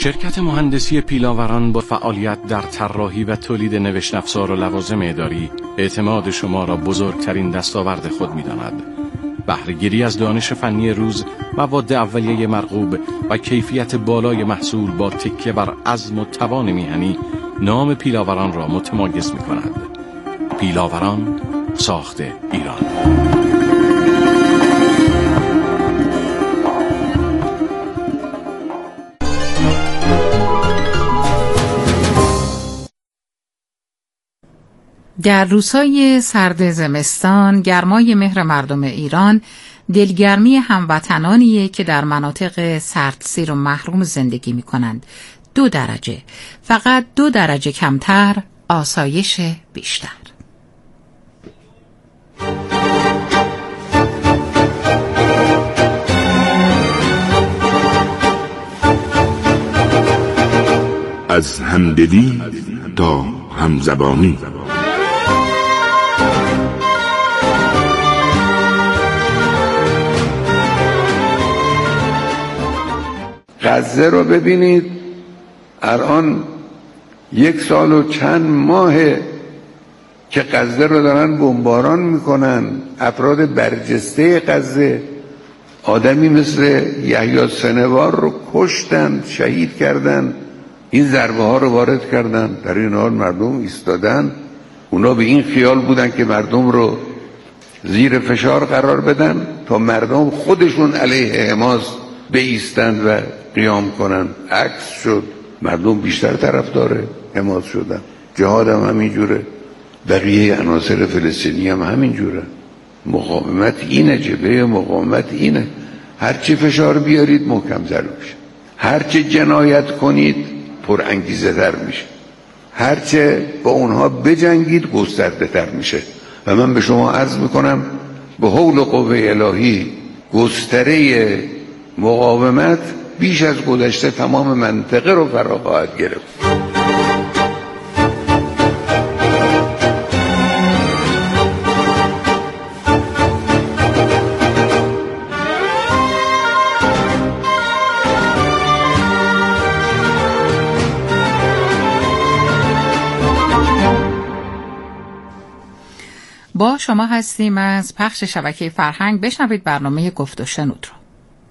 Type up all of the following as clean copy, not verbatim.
شرکت مهندسی پیلاوران با فعالیت در طراحی و تولید نوشت افزار و لوازم اداری اعتماد شما را بزرگترین دستاورد خود می‌داند. بهره‌گیری از دانش فنی روز، مواد اولیه مرغوب و کیفیت بالای محصول با تکیه بر عزم و توان میهنی نام پیلاوران را متمایز می‌کند. پیلاوران، ساخت ایران. در روزهای سرد زمستان، گرمای مهر مردم ایران دلگرمی هموطنانیه که در مناطق سردسیر و محروم زندگی می کنند. 2 درجه، فقط 2 درجه کمتر، آسایش بیشتر. از همدلی تا همزبانی. غزه رو ببینید، الان 1 سال و چند ماهه که غزه رو دارن بمباران میکنن. افراد برجسته غزه، آدمی مثل یحیی سنوار رو کشتن، شهید کردن، این ضربه ها رو وارد کردن. در این حال مردم ایستادن. اونا به این خیال بودن که مردم رو زیر فشار قرار بدن تا مردم خودشون علیه حماس بایستند و قیام کنن. عکس شد، مردم بیشتر طرفدار حماس شدن. جهاد هم همینجوره، بقیه عناصر فلسطینی هم همینجوره. مقاومت اینه، جبهه مقاومت اینه. هرچی فشار بیارید محکم تر میشه، هرچی جنایت کنید پر انگیزه تر میشه، هرچه با اونها بجنگید گسترده تر میشه. و من به شما عرض میکنم به حول و قوه الهی گستره مقاومت بیش از گذشته تمام منطقه رو فرا خواهد گرفت. با شما هستیم از پخش شبکه فرهنگ. بشنوید برنامه گفت و شنود رو.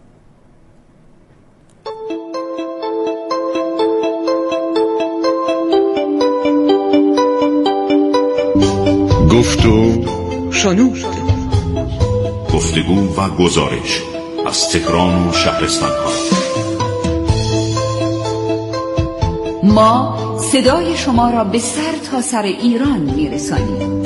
گفت و شنود. گفتگو و گزارش از تهران و شهرستان‌ها. ما صدای شما را به سر تا سر ایران میرسانیم.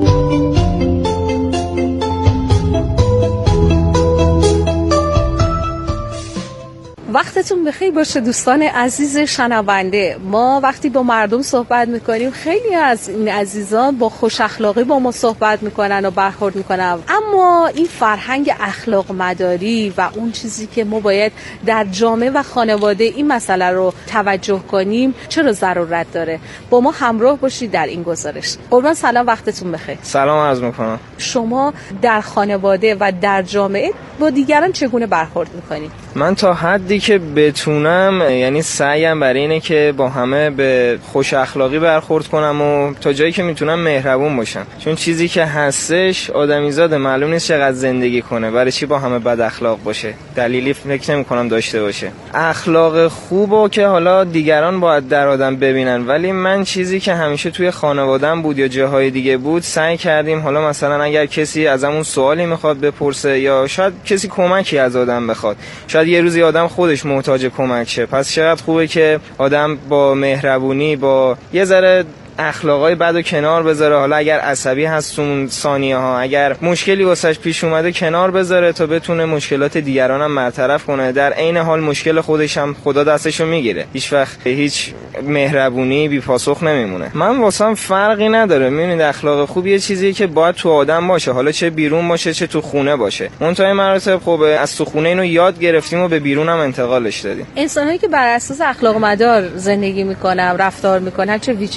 وقتتون بخیر باشه دوستان عزیز شنونده. ما وقتی با مردم صحبت میکنیم خیلی از این عزیزان با خوش اخلاقی با ما صحبت میکنن و برخورد میکنن، اما این فرهنگ اخلاق مداری و اون چیزی که ما باید در جامعه و خانواده این مسئله رو توجه کنیم چرا ضرورت داره؟ با ما همراه باشید در این گزارش. قربان سلام، وقتتون بخیر. سلام عرض میکنم. شما در خانواده و در جامعه با دیگران چگونه برخورد میکنید؟ من تا حدی که بتونم، یعنی سعیم برای اینه که با همه به خوش اخلاقی برخورد کنم و تا جایی که میتونم مهربون باشم، چون چیزی که هستش آدمیزاده، معلوم نیست چقدر زندگی کنه، برای چی با همه بد اخلاق باشه؟ دلیلی فکر نمی‌کنم داشته باشه. اخلاق خوبو که حالا دیگران باید در آدم ببینن، ولی من چیزی که همیشه توی خانواده‌ام بود یا جاهای دیگه بود، سعی کردیم حالا مثلا اگر کسی ازمون سوالی میخواد بپرسه یا شاید کسی کمکی از آدم بخواد، شاید یه روزی آدم خودش محتاج کمک شه، پس چقدر خوبه که آدم با مهربونی، با یه ذره اخلاقای بد و کنار بذاره. حالا اگر عصبی هست اون ثانیه ها، اگر مشکلی واسش پیش اومده کنار بذاره تا بتونه مشکلات دیگران هم برطرف کنه. در عین حال مشکل خودش هم خدا دستشو میگیره، هیچ وقت هیچ مهربونی بی پاسخ نمیمونه. من واسم فرقی نداره. میبینید اخلاق خوب یه چیزیه که باید تو آدم باشه، حالا چه بیرون باشه چه تو خونه باشه. منتهای مراتب خب از تو خونه اینو یاد گرفتیم و به بیرون هم انتقالش دادیم. انسان‌هایی که بر اساس اخلاق مدار زندگی میکنن، رفتار میکنن، چه ویژگی‌هایی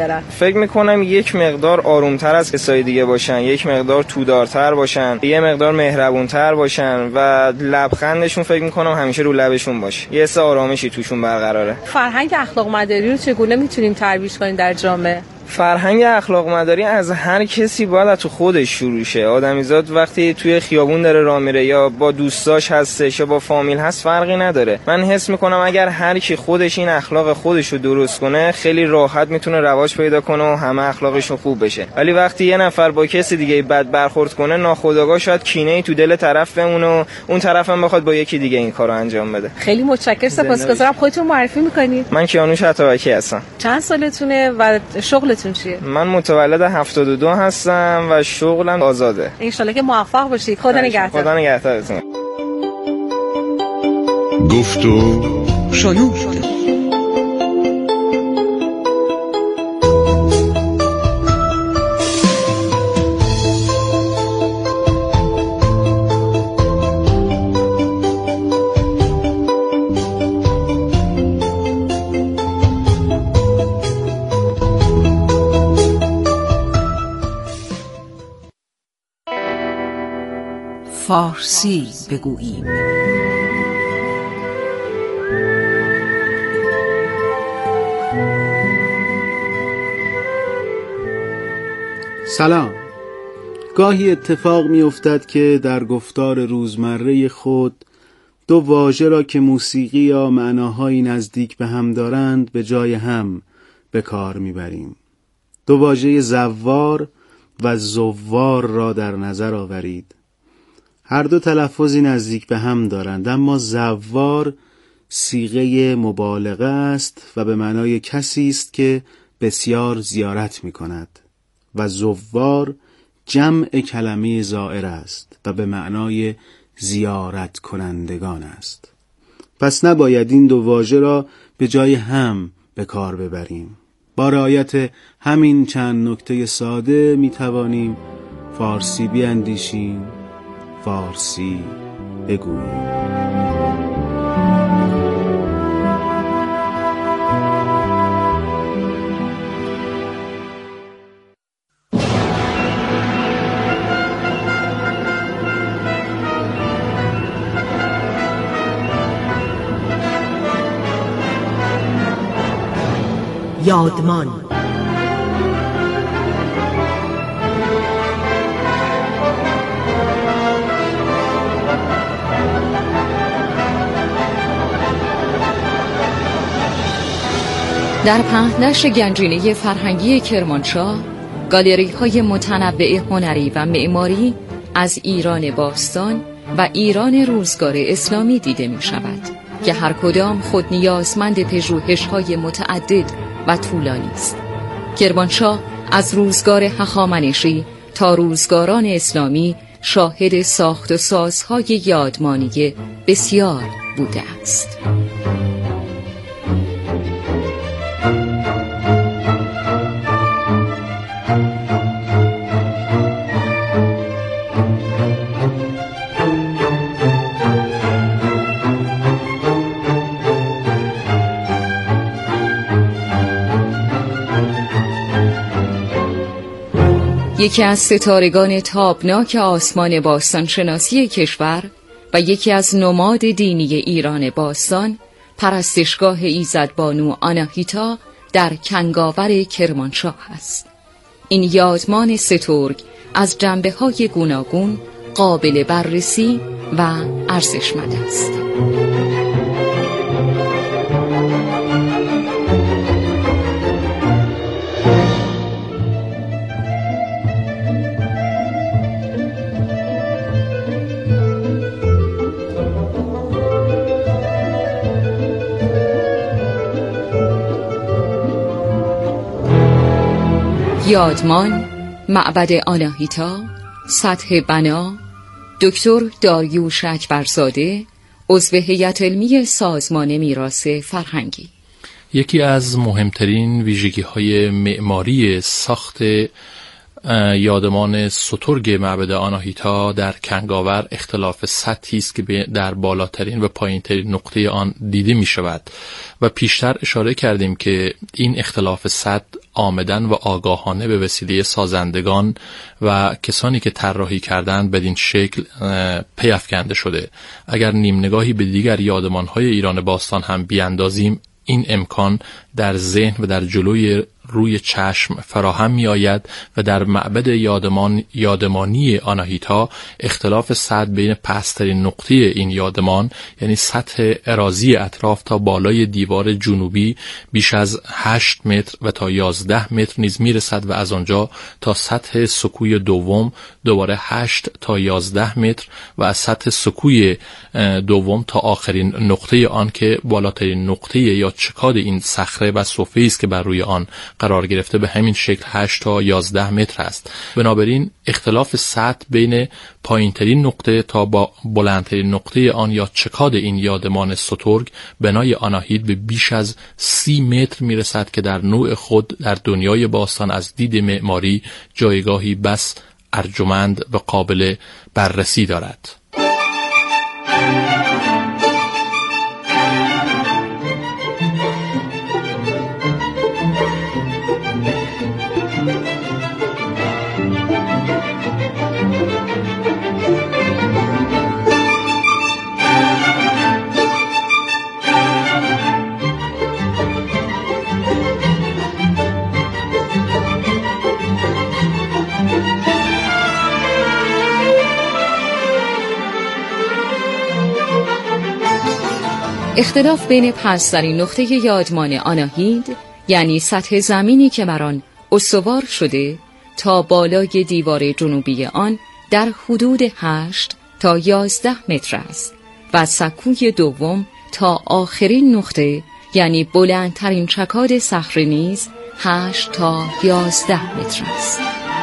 دارن؟ فکر میکنم یک مقدار آرومتر از کسای دیگه باشن، یک مقدار تودارتر باشن، یه مقدار مهربونتر باشن و لبخندشون فکر میکنم همیشه رو لبشون باشه، یه حس آرامشی توشون برقراره. فرهنگ اخلاق مداری رو چگونه میتونیم ترویج کنیم در جامعه؟ فرهنگ اخلاق مداری از هر کسی باید از تو خودش شروع شه. آدمیزاد وقتی توی خیابون داره راه میره یا با دوستاش هستش یا با فامیل هست فرقی نداره. من حس میکنم اگر هر کی خودش این اخلاق خودش رو درست کنه خیلی راحت میتونه رواج پیدا کنه و همه اخلاقشون خوب بشه. ولی وقتی یه نفر با کسی دیگه بد برخورد کنه ناخودآگاه شاید کینه‌ای تو دل طرف بمونه و اون طرف هم بخواد با یکی دیگه این کارو انجام بده. خیلی متشکرم، سپاسگزارم. خودتون معرفی میکنید؟ من کیانوش عطابکی هستم. چند سالتونه و شغلتون چیه؟ من متولد 72 هستم و شغلم آزاده. ان شاءالله که موفق باشید. خدا نگهدار. خدا نگهدارتون. گفتو شنود. فارسی بگوییم. سلام. گاهی اتفاق می افتد که در گفتار روزمره خود دو واژه را که موسیقی یا معناهایی نزدیک به هم دارند به جای هم به کار می بریم. دو واژه زوار و زوار را در نظر آورید. هر دو تلفظی نزدیک به هم دارند، اما زوار صیغه مبالغه است و به معنای کسی است که بسیار زیارت می کند و زوار جمع کلمه زائر است و به معنای زیارت کنندگان است. پس نباید این دو واژه را به جای هم به کار ببریم. با رعایت همین چند نکته ساده می توانیم فارسی بیاندیشیم، فارسی بگوییم. یادمان. در پهنش گنجینه فرهنگی کرمانشاه، گالری‌های متنوع هنری و معماری از ایران باستان و ایران روزگار اسلامی دیده می شود که هر کدام خود نیازمند پژوهش‌های متعدد و طولانی است. کرمانشاه از روزگار هخامنشی تا روزگاران اسلامی شاهد ساخت و سازهای یادمانی بسیار بوده است. یکی از ستارگان تابناک آسمان باستان شناسی کشور و یکی از نماد دینی ایران باستان، پرستشگاه ایزدبانو آناهیتا در کنگاور کرمانشاه است. این یادمان سترگ از جنبه‌های گوناگون قابل بررسی و ارزشمند است. یادمان معبد آناهیتا، سطح بنا، دکتر داریوش اکبرزاده، عضو هیئت علمی سازمان میراث فرهنگی. یکی از مهمترین ویژگی‌های معماری ساخت یادمان سترگ معبد آناهیتا در کنگاور اختلاف سطحی است که در بالاترین و پایینترین نقطه آن دیده می شود و پیشتر اشاره کردیم که این اختلاف سطح آمدن و آگاهانه به وسیله سازندگان و کسانی که طراحی کردند بدین شکل پیافکنده شده. اگر نیم نگاهی به دیگر یادمان‌های ایران باستان هم بیاندازیم، این امکان در ذهن و در جلوی روی چشم فراهم می آید و در معبد یادمانی آناهیتا اختلاف سطح بین پسترین نقطه این یادمان، یعنی سطح اراضی اطراف تا بالای دیوار جنوبی بیش از 8 متر و تا 11 متر نیز می رسد و از آنجا تا سطح سکوی دوم دوباره 8 تا 11 متر و از سطح سکوی دوم تا آخرین نقطه آن که بالاترین نقطه یا چکاد این صخره و صفحه‌ای است که بر روی آن قرار گرفته به همین شکل 8 تا 11 متر است. بنابراین اختلاف سطح بین پایینترین نقطه تا با بلندترین نقطه آن یا چکاد این یادمان سترگ بنای آناهیت به بیش از 30 متر میرسد که در نوع خود در دنیای باستان از دید معماری جایگاهی بس ارجمند و قابل بررسی دارد. اختلاف بین پسترین نقطه یادمان آناهید، یعنی سطح زمینی که بر آن استوار شده، تا بالای دیوار جنوبی آن در حدود 8 تا 11 متر است و سکوی دوم تا آخرین نقطه، یعنی بلندترین چکاد صخره نیز 8 تا 11 متر است.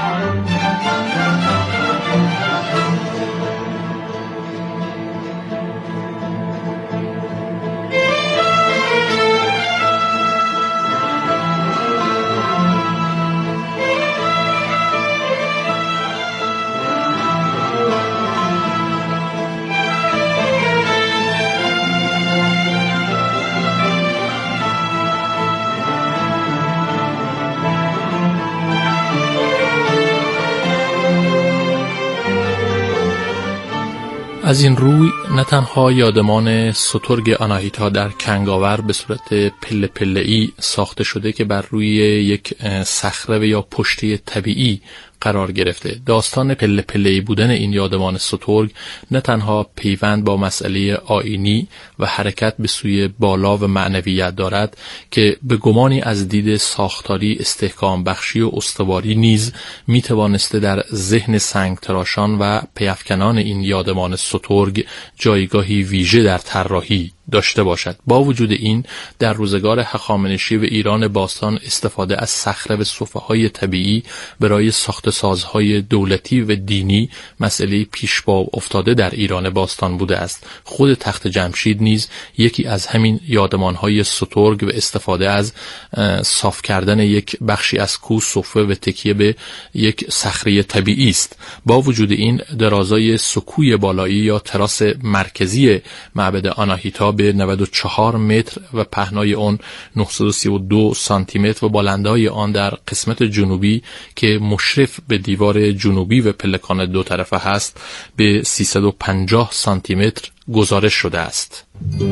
از این روی نه تنها یادمان سترگ آناهیتا در کنگاور به صورت پله پله‌ای ساخته شده که بر روی یک صخره و یا پشته طبیعی قرار گرفته. داستان پله پله‌ای بودن این یادمان سترگ نه تنها پیوند با مسئله آیینی و حرکت به سوی بالا و معنویت دارد که به گمانی از دید ساختاری استحکام بخشی و استواری نیز می توانسته در ذهن سنگتراشان و پیافکنان این یادمان سترگ جایگاهی ویژه در طراحی داشته باشد. با وجود این در روزگار هخامنشی و ایران باستان استفاده از صخره و صفحه‌های طبیعی برای ساخت سازهای دولتی و دینی مسئله پیش پا افتاده در ایران باستان بوده است. خود تخت جمشید نیز یکی از همین یادمانهای سترگ و استفاده از صاف کردن یک بخشی از کوه صفحه و تکیه به یک صخره طبیعی است. با وجود این درازای سکوی بالایی یا تراس مرکزی معبد آناهیتا به 94 متر و پهنای آن 932 سانتی متر و بالندای آن در قسمت جنوبی که مشرف به دیوار جنوبی و پلکان دو طرفه هست به 350 سانتی متر گزارش شده است.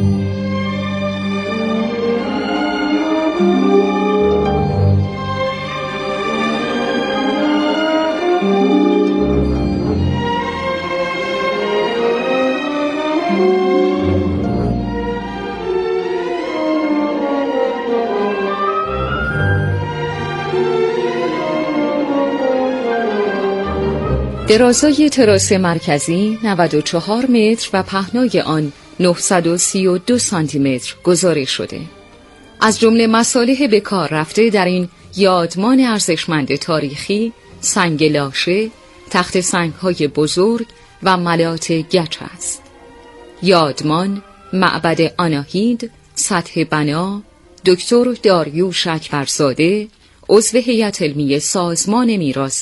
درازای تراس مرکزی 94 متر و پهنای آن 932 سانتی متر گزارش شده. از جمله مصالح به کار رفته در این یادمان ارزشمند تاریخی سنگ لاشه، تخت سنگ‌های بزرگ و ملات گچ است. یادمان معبد آناهید، سطح بنا دکتر داریوش اکبرزاده، عضو هیئت علمی سازمان میراث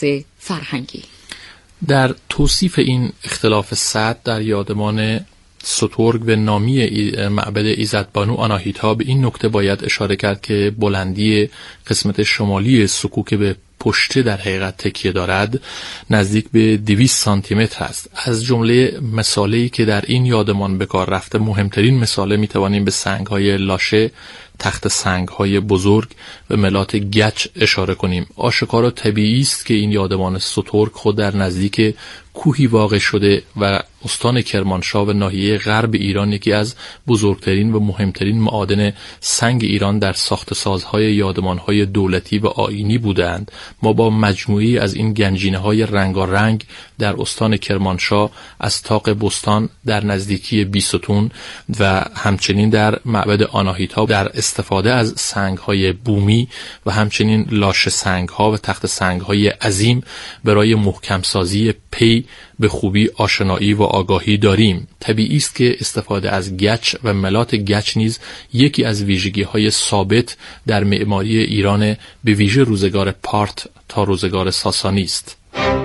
فرهنگی. در توصیف این اختلاف سطح در یادمان سترگ و نامی معبد ایزدبانو آناهیتا به این نکته باید اشاره کرد که بلندی قسمت شمالی سکو که به پشت در حقیقت تکیه دارد نزدیک به 200 سانتی متر است. از جمله مثاله‌ای که در این یادمان به کار رفته مهمترین مثاله میتوانیم به سنگ‌های لاشه، تخت سنگ‌های بزرگ و ملات گچ اشاره کنیم. آشکار و طبیعی است که این یادمان سترگ خود در نزدیک کوهی واقع شده و استان کرمانشاه و ناحیه غرب ایران یکی از بزرگترین و مهمترین معادن سنگ ایران در ساخت سازهای یادمانهای دولتی و آیینی بودند. ما با مجموعی از این گنجینه‌های رنگارنگ در استان کرمانشاه از طاق بستان در نزدیکی بیستون و همچنین در معبد آناهیتا در استفاده از سنگ‌های بومی و همچنین لاشه سنگ‌ها و تخت سنگ‌های عظیم برای محکم سازی پی به خوبی آشنایی و آگاهی داریم. طبیعی است که استفاده از گچ و ملات گچ نیز یکی از ویژگی‌های ثابت در معماری ایران به ویژه روزگار پارت تا روزگار ساسانی است.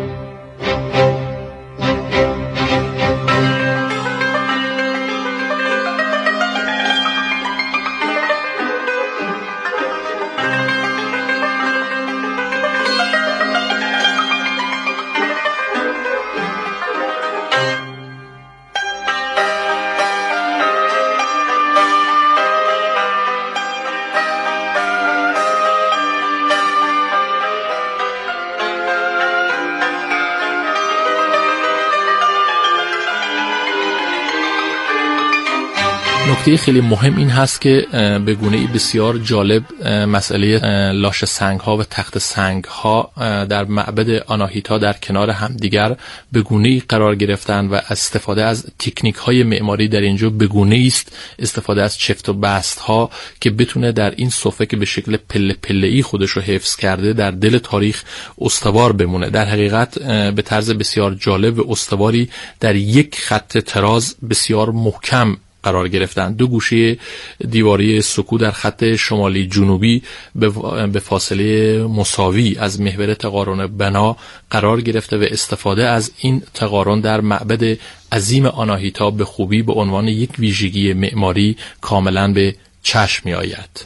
نکته خیلی مهم این هست که به گونه‌ای بسیار جالب مسئله لاشه سنگ‌ها و تخت سنگ‌ها در معبد آناهیتا در کنار همدیگر به گونه‌ای قرار گرفتند و استفاده از تکنیک‌های معماری در اینجا به گونه‌ای است استفاده از چفت و بست‌ها که بتونه در این صفحه که به شکل پله پله‌ای خودش رو حفظ کرده در دل تاریخ استوار بمونه. در حقیقت به طرز بسیار جالب و استواری در یک خط تراز بسیار محکم قرار گرفتند. دو گوشه دیواری سکو در خط شمالی جنوبی به فاصله مساوی از محور تقارن بنا قرار گرفته و استفاده از این تقارن در معبد عظیم آناهیتا به خوبی به عنوان یک ویژگی معماری کاملا به چشم می آید.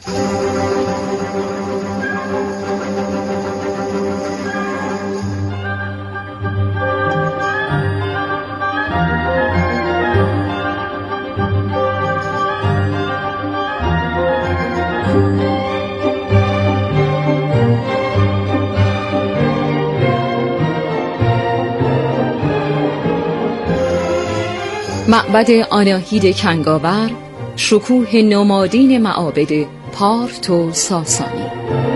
معبد آناهید کنگاور، شکوه نمادین معابد پارت و ساسانی.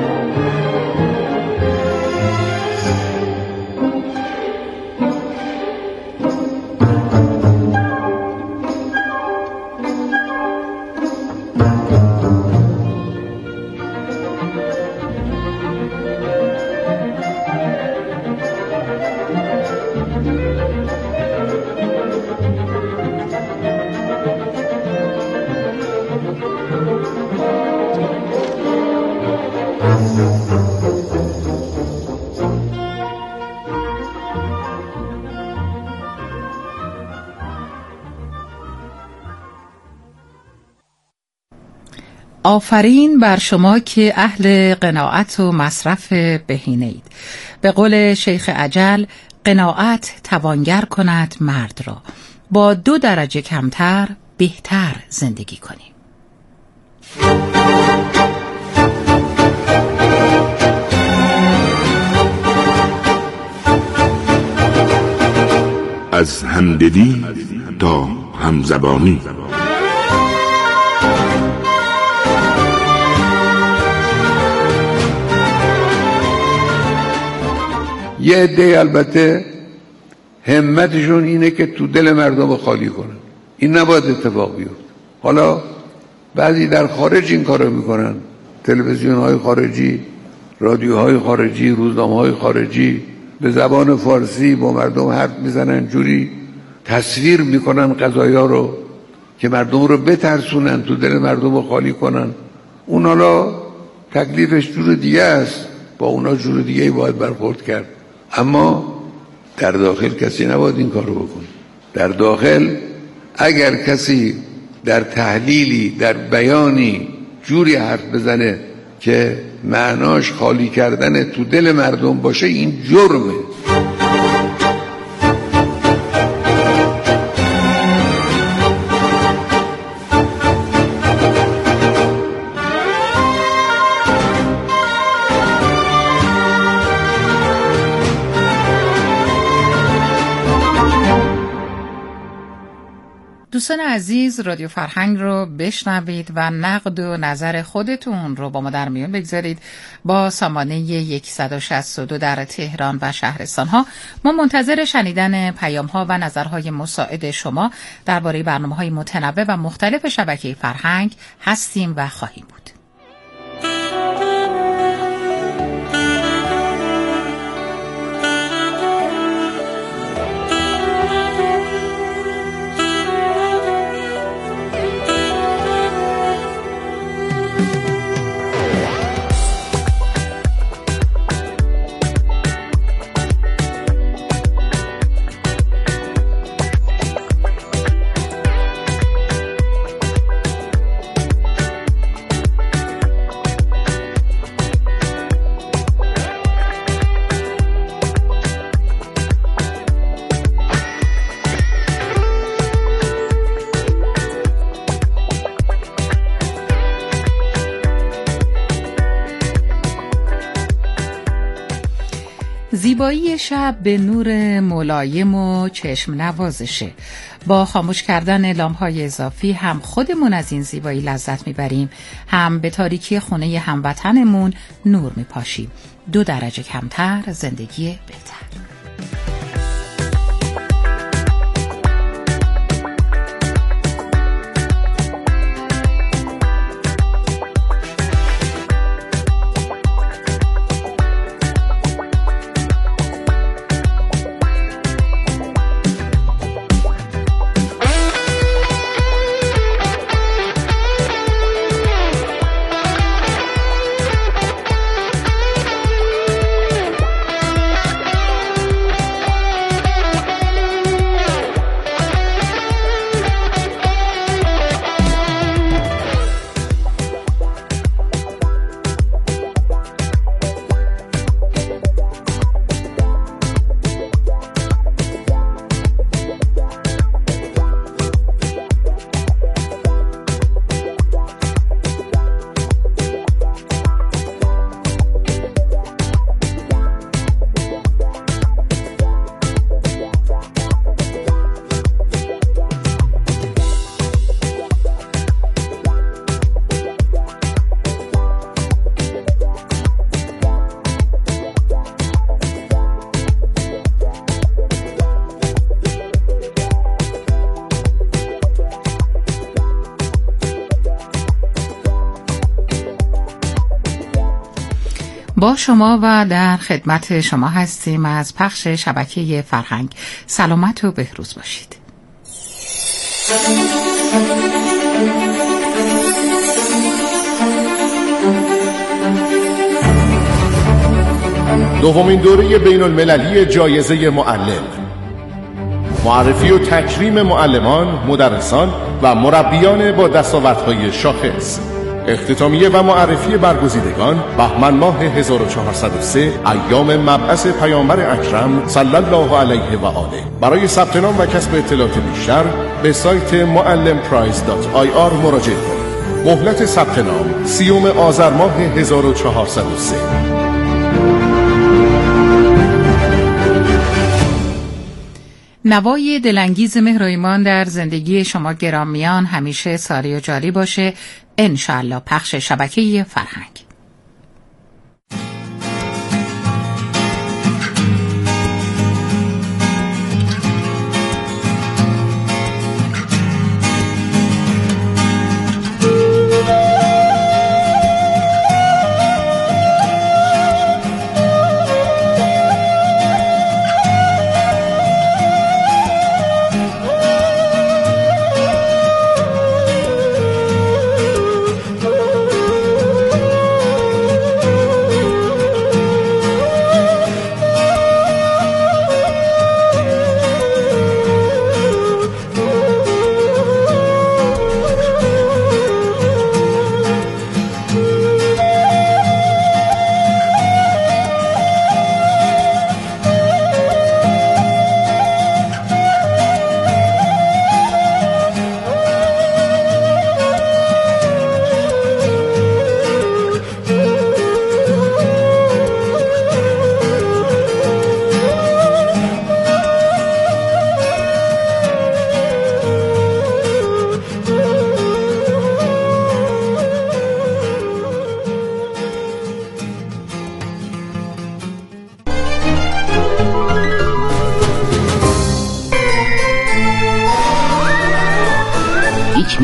آفرین بر شما که اهل قناعت و مصرف بهینه اید. به قول شیخ اجل، قناعت توانگر کند مرد را، با 2 درجه کمتر بهتر زندگی کنیم. از همدلی تا همزبانی. یه عده البته همتشون اینه که تو دل مردم خالی کنن. این نباید اتفاق بیفته. حالا بعضی در خارج این کارو میکنن، تلویزیون‌های خارجی، رادیوهای خارجی، روزنامه‌های خارجی به زبان فارسی با مردم حرف میزنن، جوری تصویر میکنن قضایا رو که مردم رو بترسونن، تو دل مردم رو خالی کنن. اون حالا تکلیفش جور دیگه است، با اونا جور دیگه باید برخورد کرد. اما در داخل کسی نباید این کارو بکنه. در داخل اگر کسی در تحلیلی، در بیانی جوری حرف بزنه که معناش خالی کردن تو دل مردم باشه، این جرمه. دوستان عزیز، رادیو فرهنگ رو بشنوید و نقد و نظر خودتون رو با ما در میون بگذارید. با سامانه 162 در تهران و شهرستان ها ما منتظر شنیدن پیام ها و نظرهای مساعد شما درباره برنامه‌های متنوع و مختلف شبکه فرهنگ هستیم و خواهیم بود. زیبایی شب به نور ملایم و چشم نوازشه. با خاموش کردن لامپ‌های اضافی هم خودمون از این زیبایی لذت میبریم، هم به تاریکی خونه هموطنمون نور میپاشیم. 2 درجه کمتر، زندگی بهتر. با شما و در خدمت شما هستیم از پخش شبکه فرهنگ. سلامت و بهروز باشید. دومین دوره بین المللی جایزه معلم، معرفی و تکریم معلمان، مدرسان و مربیان با دستاوردهای شاخص، اختتامیه و معرفی برگزیدگان بهمن ماه 1403 ایام مبعث پیامبر اکرم صلی الله علیه و آله. برای ثبت نام و کسب اطلاعات بیشتر به سایت muallimprize.ir مراجعه کنید. مهلت ثبت نام 30 آذر ماه 1403. نوای دلانگیز مهر و ایمان در زندگی شما گرامیان همیشه ساری و جاری باشه انشالله. پخش شبکه فرهنگ.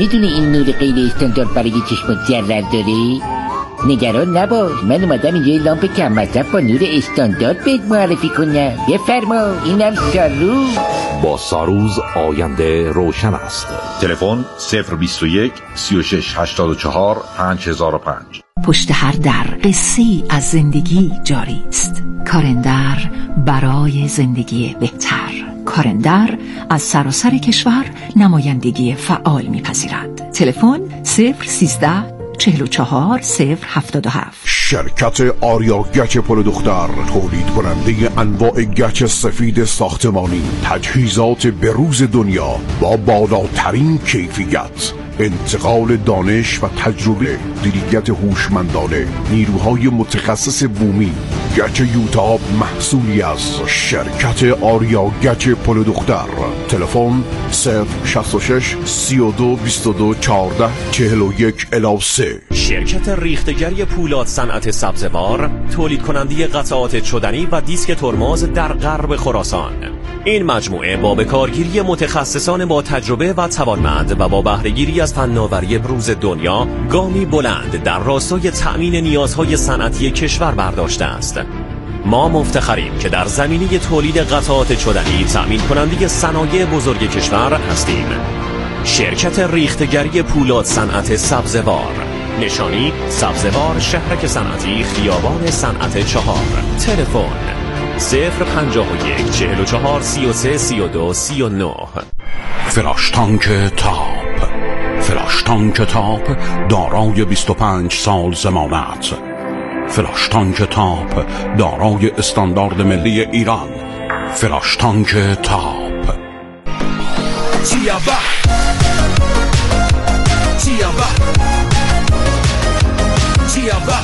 میدونی این نور غیر استاندارد برای چشمات ضرر داره؟ نگران نباش، من اومدم اینجا یه لامپ کم مصرف با نور استاندارد بهت معرفی کنم. بفرما، اینم ساروز. با ساروز آینده روشن است. تلفن 021 36 84 5005. پشت هر در قصه‌ای از زندگی جاری است. کارندر برای زندگی بهتر. کارندر از سراسر کشور نمایندگی فعال می‌پذیرد. تلفن 013 44 077. شرکت آریا گچ پل دختر تولید کننده انواع گچ سفید ساختمانی، تجهیزات بروز دنیا با بالاترین کیفیت، انتقال دانش و تجربه، دیریت هوشمندانه، نیروهای متخصص بومی. گچ یوتاب محصولی از شرکت آریا گچ پل دختر. تلفن 066 32 22 14 41 3. شرکت ریختگری پولاد صنعت سبزوار تولید کننده قطعات چدنی و دیسک ترمز در غرب خراسان. این مجموعه با بکارگیری متخصصان با تجربه و توانمند و با بهره‌گیری از فناوری بروز دنیا گامی بلند در راستای تأمین نیازهای صنعتی کشور برداشته است. ما مفتخریم که در زمینه تولید قطعات چدنی تأمین کننده صنایع بزرگ کشور هستیم. شرکت ریختگری پولاد صنعت سبزوار. نشانی سبزوار شهرک صنعتی خیابان صنعت 4. تلفن 051 44 33 32 39. فلاش تانک تاپ. فلاش تانک تاپ دارای 25 سال ضمانت. فلاش تانک تاپ دارای استاندارد ملی ایران. فلاش تانک تاپ. چیابا چیابا چیابا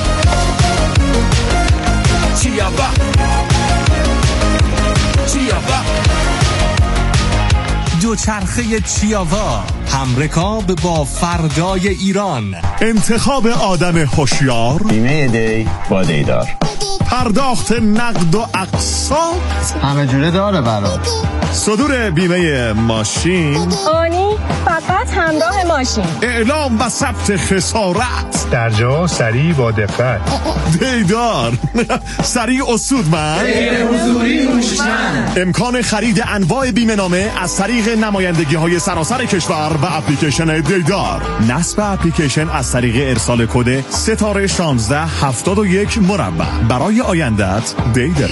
چیابا چیابا دوچرخه چیاوا، همرکاب با فردای ایران. انتخاب آدم هوشیار، بیمه دی با دیدار، پرداخت نقد و اقساط همه جوره داره برات. صدور بیمه ماشین آنی فقط همراه ماشین. اعلام و ثبت خسارت در جا سریع با دقت. دیدار سریع اصودمند حضوری هوشمند. امکان خرید انواع بیمه نامه از طریق نمایندگی های سراسر کشور و اپلیکیشن دیدار. نصب اپلیکیشن از طریق ارسال کد ستاره 1671 مربع. برای آیندت دیدار.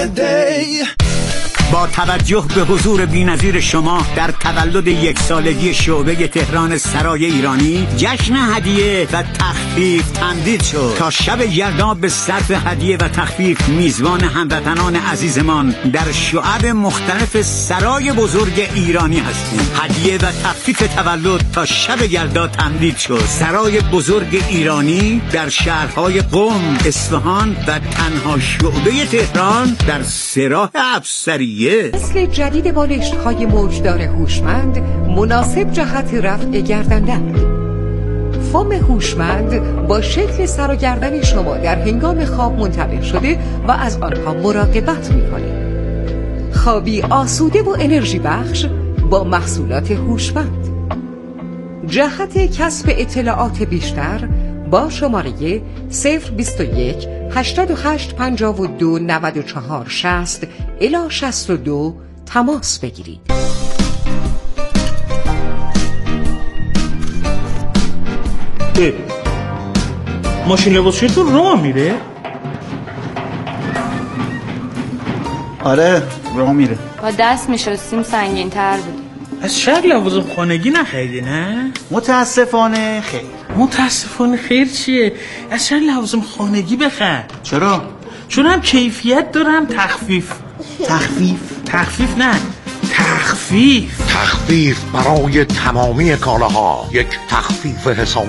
با توجه به حضور بی‌نظیر شما در تولد 1 سالگی شعبه تهران سرای ایرانی، جشن هدیه و تخفیف تمدید شد. تا شب یلدا به صرف هدیه و تخفیف میزبان هموطنان عزیزمان در شعب مختلف سرای بزرگ ایرانی هستیم. هدیه و تخفیف تولد تا شب یلدا تمدید شد. سرای بزرگ ایرانی در شهرهای قم، اصفهان و تنها شعبه تهران در سراح افسری. مثل جدید بالشت‌های موجدار هوشمند مناسب جهت رفع گردن. فوم هوشمند با شکل سر و گردن شما در هنگام خواب منطبق شده و از آنها مراقبت می‌کنید. خوابی آسوده و انرژی بخش با محصولات هوشمند. جهت کسب اطلاعات بیشتر با شماره 021 88 52 94 60 الی 62 تماس بگیرید. ماشین لباسشویتون راه میره؟ آره راه میره. با دست میشستیم سنگین تر بود. از شهر لوازم خانگی نخریدی نه؟ متاسفانه خیر. متاسفانه خیر چیه؟ از شهر لوازم خانگی بخر. چرا؟ چون هم کیفیت دارم تخفیف. تخفیف نه، تخفیف برای تمامی کالاها. یک تخفیف حساب